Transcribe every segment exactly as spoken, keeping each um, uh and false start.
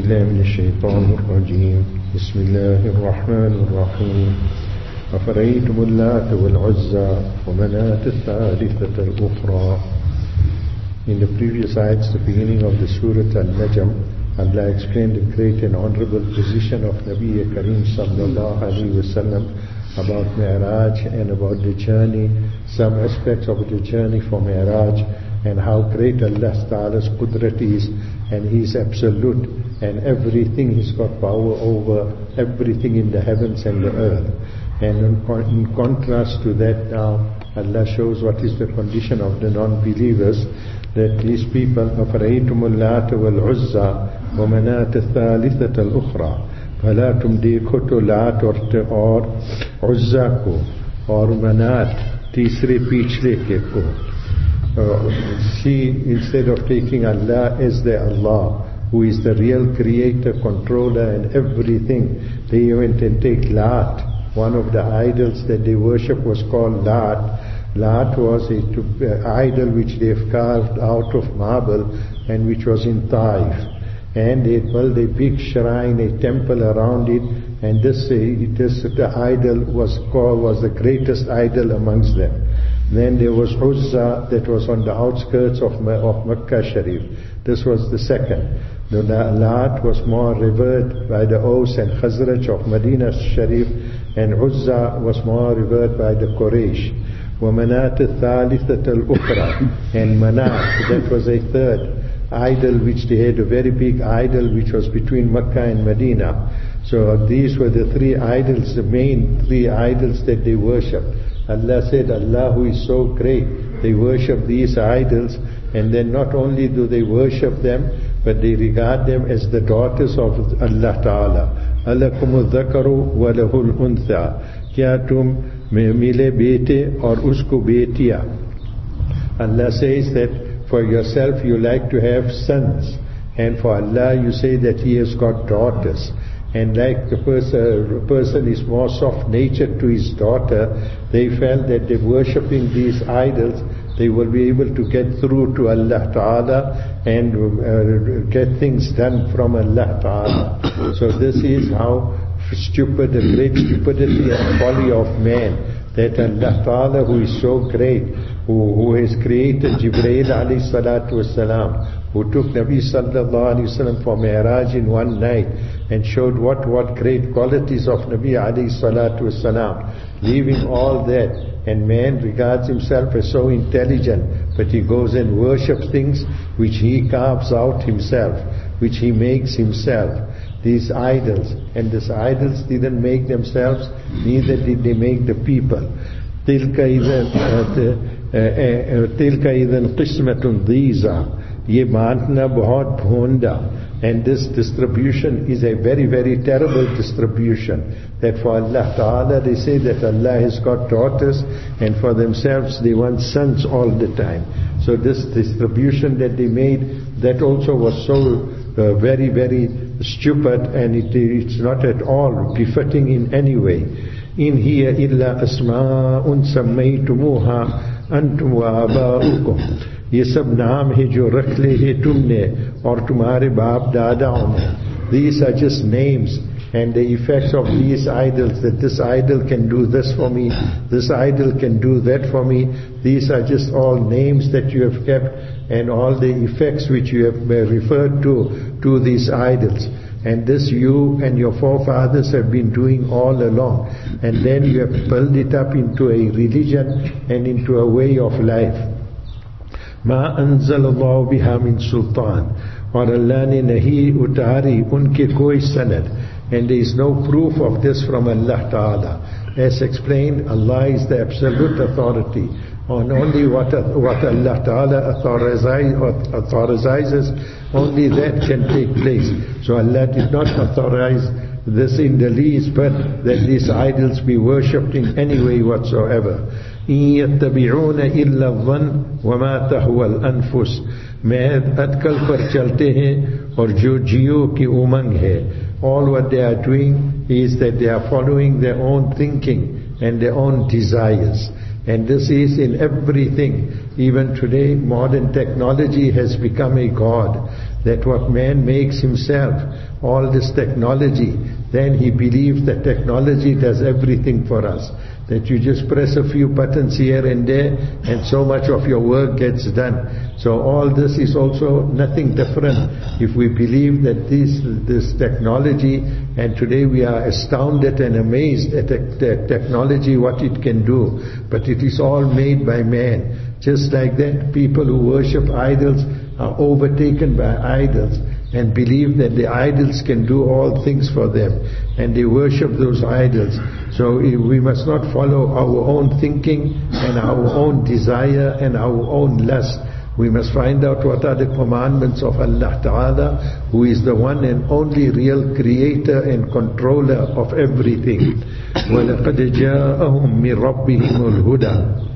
بالله من الشيطان الرجيم بسم الله الرحمن الرحيم أفرأيتم اللات والعزى ومناة الثالثة الأخرى. In the previous ayats, the beginning of the Surah Al-Najm, Allah explained the great and honorable position of Nabi Kareem sallallahu alayhi wa sallam about Mi'raj and about the journey, some aspects of the journey for Mi'raj, and how great Allah Ta'ala's Qudrat is, and He is absolute, and everything He's got power over, everything in the heavens and the earth. And in, con- in contrast to that now, Allah shows what is the condition of the non-believers, that these people, أَفَرَأَيْتُمُ اللَّاتَ وَالْعُزَّى وَمَنَاةَ الثَّالِثَةَ الْأُخْرى, भला तुम देखो तो लात और, और उज़्ज़ा को और मनात तीसरे पिछले के को. Uh, see, instead of taking Allah as their Allah, who is the real creator, controller and everything, they went and take Lat. One of the idols that they worship was called Lat. Lat was an idol which they have carved out of marble and which was in Taif. And they built a big shrine, a temple around it, and this, uh, this the idol was called, was the greatest idol amongst them. Then there was Uzza, that was on the outskirts of, of Makkah Sharif. This was the second. The Lat was more revered by the Aus and Khazraj of Medina Sharif, and Uzza was more revered by the Quraysh. وَمَنَاةَ الثَّالِثَةَ الْأُخْرَى, and Manat, that was a third idol which they had, a very big idol which was between Makkah and Medina. So these were the three idols, the main three idols that they worshipped. Allah said, Allah who is so great, they worship these idols, and then not only do they worship them, but they regard them as the daughters of Allah Ta'ala. Alakumul dhakaru wa lahul untha. Kya tum mile bete aur usko betiya. Allah says that for yourself you like to have sons, and for Allah you say that He has got daughters. And like the person, person is more soft-natured to his daughter, they felt that by worshipping these idols, they will be able to get through to Allah Ta'ala and uh, get things done from Allah Ta'ala. So this is how stupid, the great stupidity and folly of man, that Allah Ta'ala, who is so great, who, who has created Jibreel alayhi salatu wasalam, who took Nabi sallallahu alayhi wasallam for Mi'raj in one night and showed what, what great qualities of Nabi alayhi salatu wasalam, leaving all that, and man regards himself as so intelligent, but he goes and worships things which he carves out himself, which he makes himself, these idols. And these idols didn't make themselves, neither did they make the people. تِلْكَ إِذَنْ تِلْكَ إِذَنْ قِسْمَةٌ ضِيزَةٌ. ये बांटना बहुत भोंडा, and this distribution is a very very terrible distribution, that for Allah Ta'ala they say that Allah has got daughters, and for themselves they want sons all the time. So this distribution that they made, that also was so uh, very very stupid, and it, it's not at all befitting in any way. In hiya illa asma'un sammaytumuha antum wa aba'ukum. ये सब नाम है जो रख ले है तुमने और तुम्हारे बाप दादाओं ने. These are just names, and the effects of these idols, that this idol can do this for me, this idol can do that for me, these are just all names that you have kept, and all the effects which you have referred to, to these idols. And this you and your forefathers have been doing all along, and then you have built it up into a religion and into a way of life. ما أنزل الله بها من سلطان, और Allah ने नहीं उतारी उनके कोई सनद, and there is no proof of this from Allah Ta'ala. As explained, Allah is the absolute authority on only what, what Allah Ta'ala authorizes, only that can take place. So Allah did not authorize this in the least, but that these idols be worshipped in any way whatsoever. إِن يَتَّبِعُونَ إِلَّا الظَّنَّ وَمَا تَهْوَى الْأَنفُسُ. मैं अटकल पर चलते हैं और जो जियो की उमंग है. All what they are doing is that they are following their own thinking and their own desires. And this is in everything. Even today, modern technology has become a god. that what man makes himself, all this technology, then he believes that technology does everything for us. That you just press a few buttons here and there and so much of your work gets done. So all this is also nothing different if we believe that this, this technology, and today we are astounded and amazed at the technology, what it can do, but it is all made by man. Just like that, people who worship idols are overtaken by idols and believe that the idols can do all things for them, and they worship those idols. So we must not follow our own thinking and our own desire and our own lust. We must find out what are the commandments of Allah Ta'ala, who is the one and only real creator and controller of everything. وَلَقَدْ جَاءَهُمْ مِنْ رَبِّهِمُ الْهُدَى,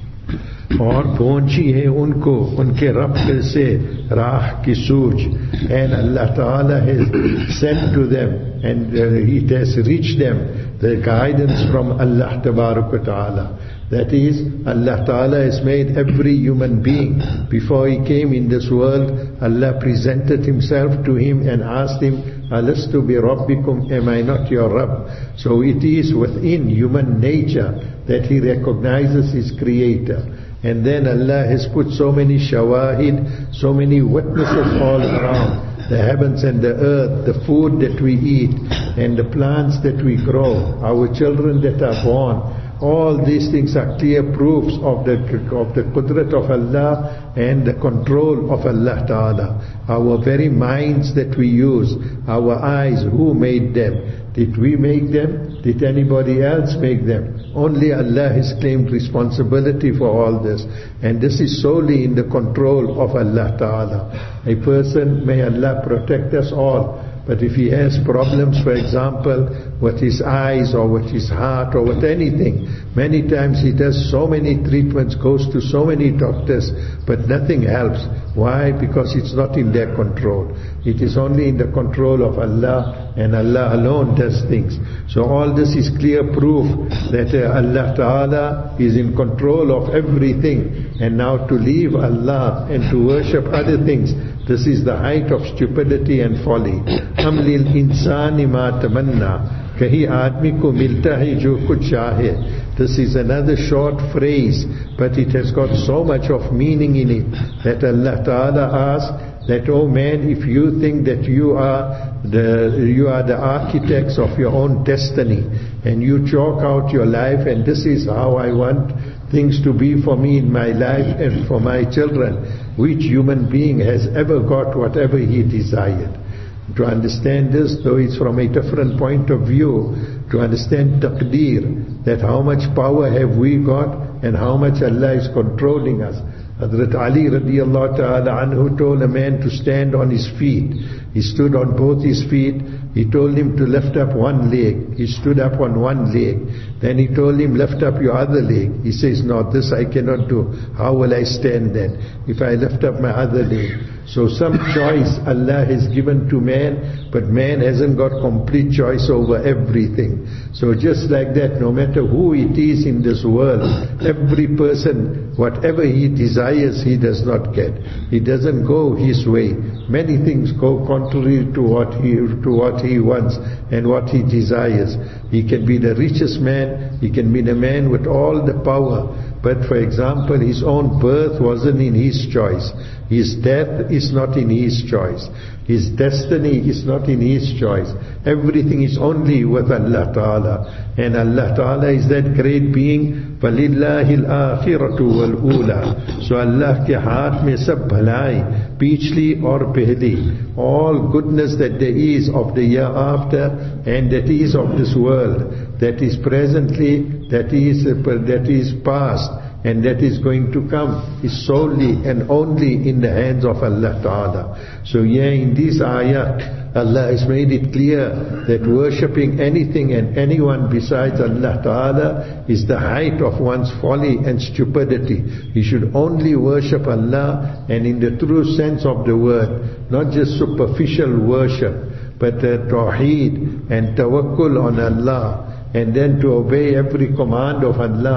और पहुंची है उनको उनके रब से राह की सूझ. And Allah Ta'ala has sent to them and uh, it has reached them the guidance from Allah Tabaraka Ta'ala. That is, Allah Ta'ala has made every human being. Before he came in this world, Allah presented himself to him and asked him, Alastu bi Rabbikum, am I not your Rabb? So it is within human nature that he recognizes his creator. And then Allah has put so many shawahid, so many witnesses all around. The heavens and the earth, the food that we eat, and the plants that we grow, our children that are born. All these things are clear proofs of the of the qudrat of Allah and the control of Allah Ta'ala. Our very minds that we use, our eyes, who made them? Did we make them? Did anybody else make them? Only Allah has claimed responsibility for all this. And this is solely in the control of Allah Ta'ala. A person, may Allah protect us all, but if he has problems, for example, with his eyes or with his heart or with anything, many times he does so many treatments, goes to so many doctors, but nothing helps. Why? Because it's not in their control. It is only in the control of Allah, and Allah alone does things. So all this is clear proof that uh, Allah Ta'ala is in control of everything. And now to leave Allah and to worship other things, this is the height of stupidity and folly. Am lil insani ma tamanna, kahi aadmi ko milta hai jo kuch chahe. This is another short phrase, but it has got so much of meaning in it that Allah Ta'ala asks that, oh man, if you think that you are the you are the architects of your own destiny and you chalk out your life and this is how I want things to be for me in my life and for my children, which human being has ever got whatever he desired? To understand this, though it's from a different point of view, to understand taqdeer, that how much power have we got and how much Allah is controlling us. Hazrat Ali radiallahu ta'ala anhu told a man to stand on his feet. He stood on both his feet. He told him to lift up one leg. He stood up on one leg. Then he told him, lift up your other leg. He says, no, this I cannot do. How will I stand then if I lift up my other leg? So some choice Allah has given to man, but man hasn't got complete choice over everything. So just like that, no matter who it is in this world, every person, whatever he desires, he does not get. He doesn't go his way. Many things go contrary to what he to what he wants and what he desires. He can be the richest man, he can be the man with all the power, but for example, his own birth wasn't in his choice. His death is not in his choice. His destiny is not in his choice. Everything is only with Allah Ta'ala. And Allah Ta'ala is that great being. فَلِلَّهِ الْآخِرَةُ وَالْأُولَى. So Allah ke haath mein sab bhalai, pichli aur pehli. All goodness that there is of the year after and that is of this world, that is presently, that is, that is past, and that is going to come, is solely and only in the hands of Allah Ta'ala. So yeah, in this ayat, Allah has made it clear that worshipping anything and anyone besides Allah Ta'ala is the height of one's folly and stupidity. He should only worship Allah, and in the true sense of the word, not just superficial worship, but uh, tawheed and tawakkul on Allah, and then to obey every command of Allah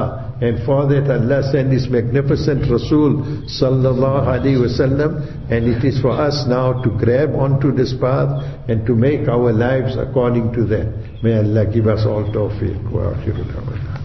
And for that Allah sent His magnificent Rasul sallallahu alaihi wasallam, and it is for us now to grab onto this path and to make our lives according to that. May Allah give us all tawfiq. Wa akhiru da'wana.